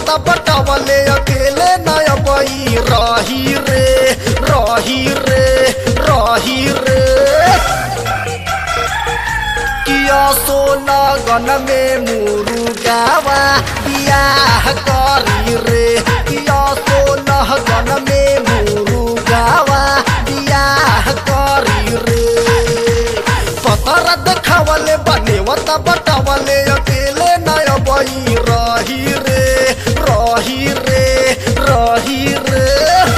बनेवता बटवले अकेले नय बई रही रे रही रे रही रे किया सोना गन में मुर्गावा बियाह करी रे किया सोना गन में मुर्गावा बियाह करी रे पतर देखावले बनेवता बटवले अकेले नय बई रही रे रही रे रही रे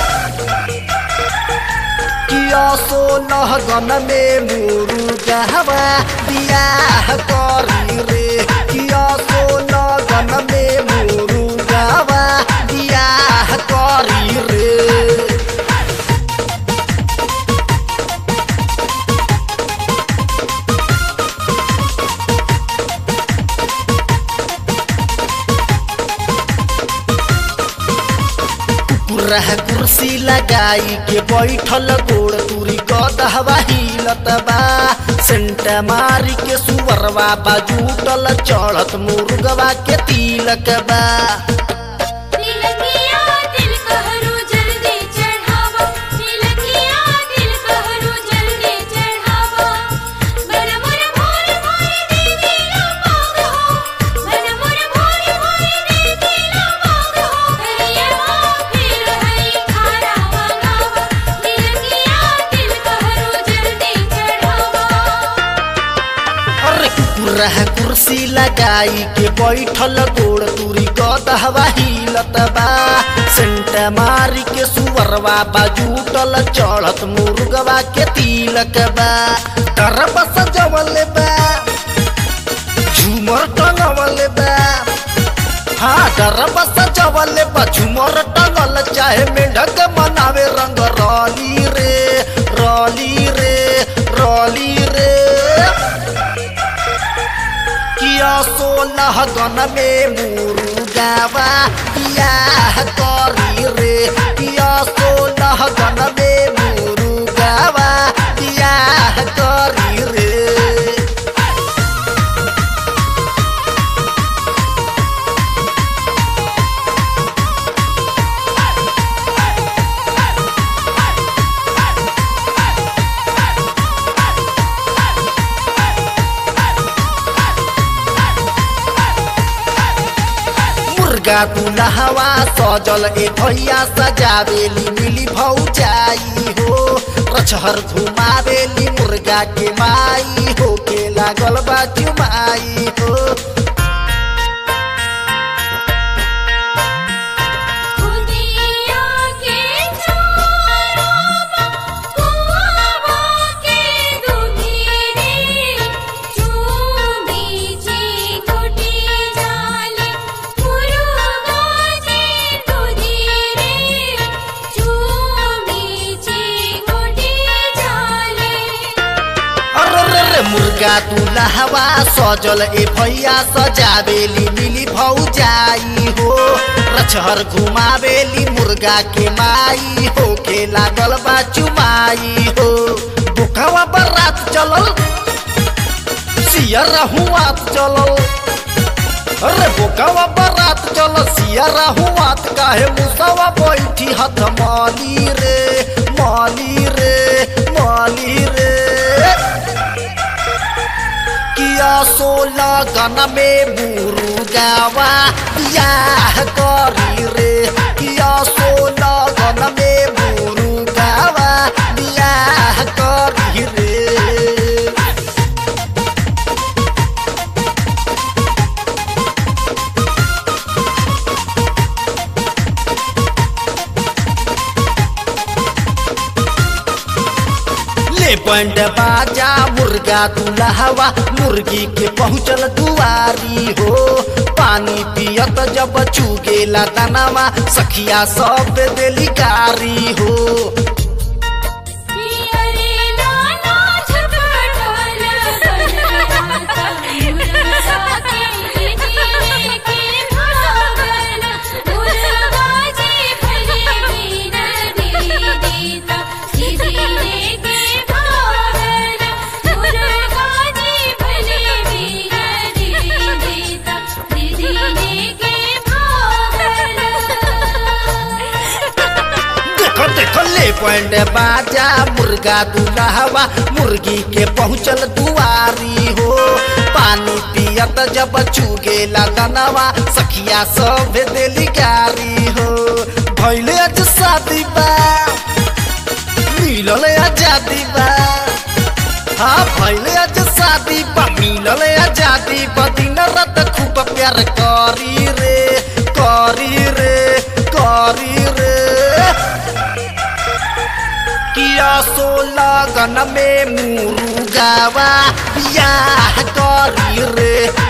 किया सोलह गन में मुर्गावा बियाह करी रे किया सोलह गन में मुर्गावा बियाह करी रे रह कुर्सी लगाई के बैठल गोड़ तुरी गदहवा हिलत बा सेंट मारी के सुवरवा बाजूटल चढ़त मुर्गवा के तिलक बा रह कुर्सी लगाई के बैठल गोड़ तुरी गदहवा हिलत बा सेंट मारी के सुवरवा बाजूटल चढ़त मुर्गवा के तिलक बा डरबा सजवले बा झूमर टंगवले बा हाँ डरबा सजवले बा झूमर टंगल चाहे मेढक मनावे रंग रली रे रली रे रली रे किया सोलह गन में मुर्गावा बियाह करी रे किया सोलह गन में मुर्गावा बियाह करी रे मुर्गा दुल्हवा सजल ए भैया सजावेली मिली भौजाई हो रछहर घुमावेली मुर्गा के माई हो के लागल बा चुमाई हो मुर्गा दुल्हवा सजल ए भैया सजावेली मिली भौजाई हो रछहर घुमावेली मुर्गा के माई हो के लागल बा चुमाई हो बुकावा बरात चलल सियरा हुआत चलल अरे बुकावा बरात चलल सियरा हुआत काहे मुसवा बैठी हाथ माली रे माली रे माली रे किया सोलह गन में मुर्गावा बियाह करी रे किया सोलह गन में मुर्गावा बियाह करी रे बैंड बाजा मुर्गा दुल्हवा मुर्गी के पहुँचल दुआरी हो पानी पियत जब चुगेला दानावा सखिया सब देली गारी हो बैंड बाजा मुर्गा दुल्हवा मुर्गी के पहुँचल दुआरी हो पानी पियत जब चुगे लगनवा सखिया सब दिली गारी हो भैले आज शादी बा मिलल आजादी बा हाँ भैले आज शादी बा मिलल आजादी बा दिन रात खूब प्यार करी रे करी रे करी रे किया सो लगन में मुर्गावा बियाह करी रे